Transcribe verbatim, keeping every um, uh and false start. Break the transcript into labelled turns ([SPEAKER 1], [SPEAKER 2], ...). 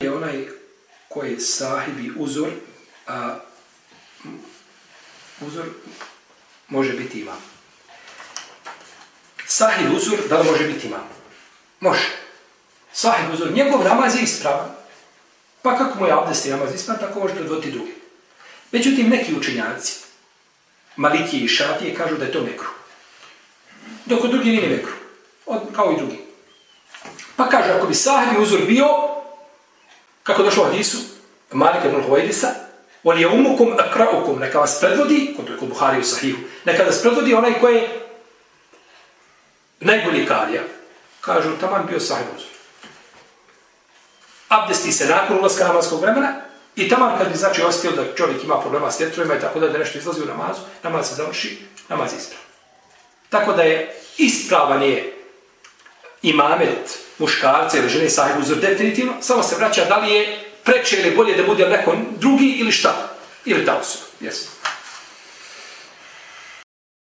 [SPEAKER 1] je onaj koji je sahibi uzor, a uzor može biti imam. Sahib uzor, da li može biti imam? Može. Sahib uzor, njegov namaz je ispravan. Pa kako mu je abdest i namaz ispravan, tako može predvoditi drugi. Međutim, neki učenjaci, Malikije i Šafije, kažu da je to mekruh. Dok kod drugi nije mekruh. Kao i drugi. Pa kaže, ako bi sahib uzor bio, kako došlo u hadisu, Malika ibn Huwaydisa, on je umukum akraukum, neka vas predvodi, kod, kod Buhari u Sahihu, neka vas predvodi onaj koji je najbolji karija. Kažu, taman bio sahib uzor. Abdesti se nakon ulaska namazskog vremena i taman kad bi znači osjetio da čovjek ima problema s tjetrovima i tako da, da nešto izlazi u namazu, namaz se završi, namaz je ispravan. Tako da je ispravan je imamet muškarca ili žene sahib uzor definitivno, samo se vraća da li je preče ili bolje da bude neko drugi ili šta, ili ta osoba. Jesu.